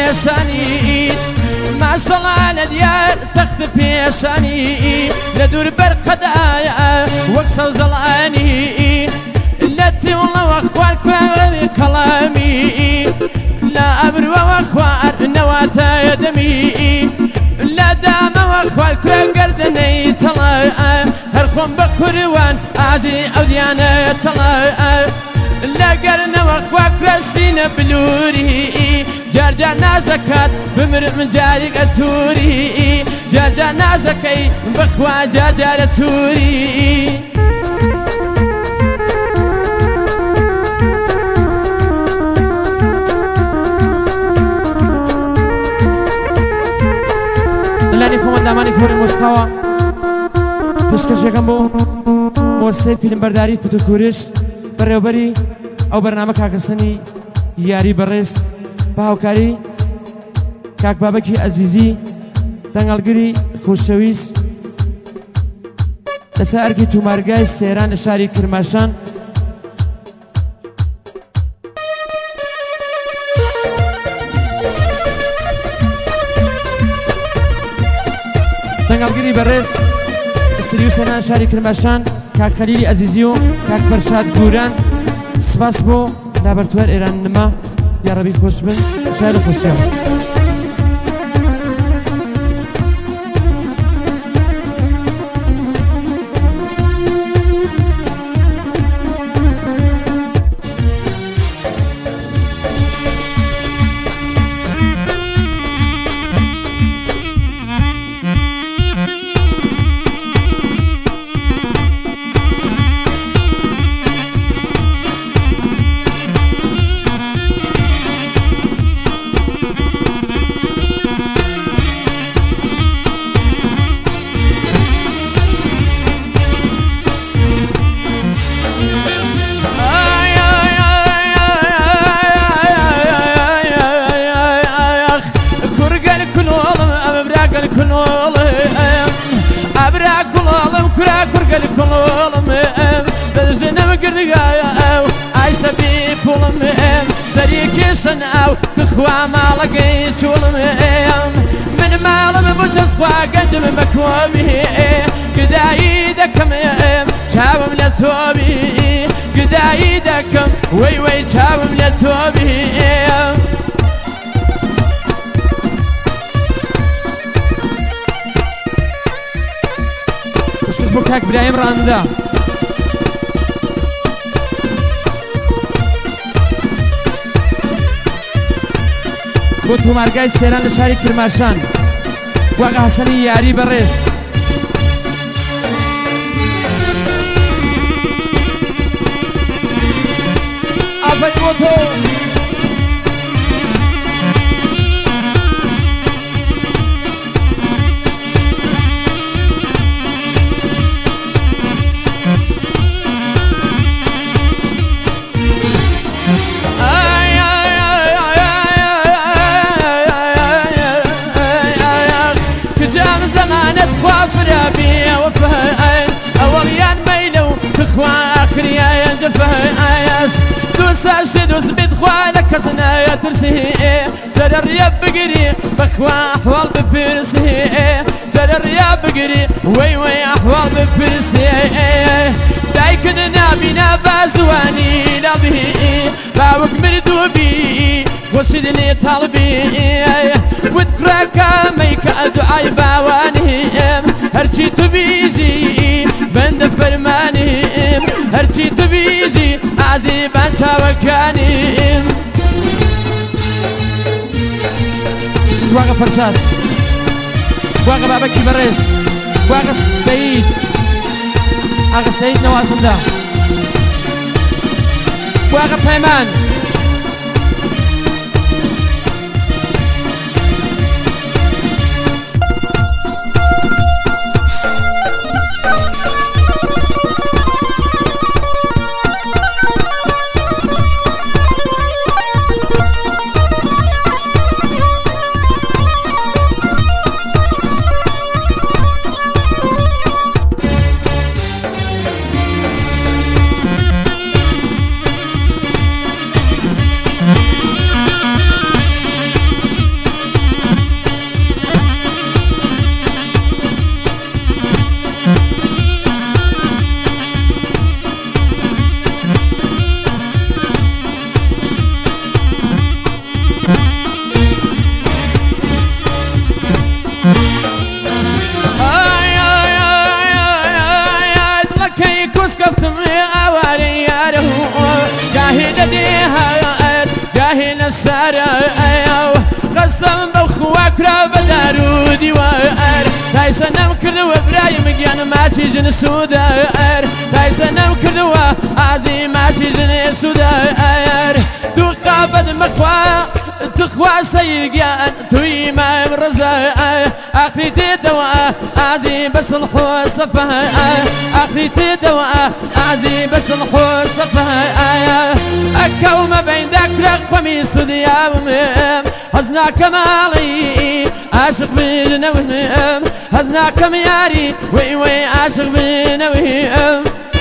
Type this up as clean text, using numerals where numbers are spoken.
بيساني ما صلى ديال تخت بيساني لدور برقدايا وكسو زلاني التي والله واخوارك كلامي لا أبرو واخوار نواتا دمي لا دام واخوارك قردني طلع هرخم بكروان عزي أوديانا طلع لا قرنا واخوارك سين بلوري جارجانا زكاة بمر من جارك أتوري جارجانا زكاي بخوا جارجار توري لاني خو من دامانی کور موسیقا پیشکش یکم بو موسیقی فیلم برداری فتوکورش بریوبری او برنامه کاکسنی یاری برس باوکاری کاک بابکی عزیزی دنگالگری خوشویس لسا ارگی تومارگای سیران شاری کرماشان دنگالگری برس استریو سیران شاری کرماشان کاک خلیلی عزیزیو کاک فرشاد گوران سپاس بو لابرتوار ایران نما یا ربی خوش بن شاید خوشیان أو تخوى مالك شولم من مالم بوجس خواقج من بكوامي قداي دكم شاوم للتوبي قداي دكم وي وي شاوم للتوبي وش كسبو كاك برايم راندا بۆ تومارگای سێران لە شاری کرماشان واقع حەسەنی یاری بەڕێز ئافەی بۆ تۆ دوس بدخوالك كسنا ترسي زاد الرياب بقري بخوا أحوال بفرسي زاد الرياب بقري وي وي أحوال بفرسي دايكنا بنا بازواني لابي باوك مردوبي وسيدني طالبي وذكرك ميك دعاي باواني هرشي تبيزي بند فرماني هرشي تبيزي عزيبان شاوكاني واقع فرشاد واقع بابكي بريس واقع سيد واقع سيد نوازن ده واقع بيمان سارة قسم بخواك را بدارودي وار تايسا نمكر وبراي مجيان ماشي جن سودار تايسا نمكر وعزي ماشي جن سودار دو قابد مخوا تخوا سيقيان توي ما مرزا اخري تدوا عزي بس الحو صفا اخري تدوا عزي بس الحو صفا اكو ما بين ذاك قميص ديام هزنا كمالي عاشق بينا وهم هزنا كمياري وي عاشق بينا وهم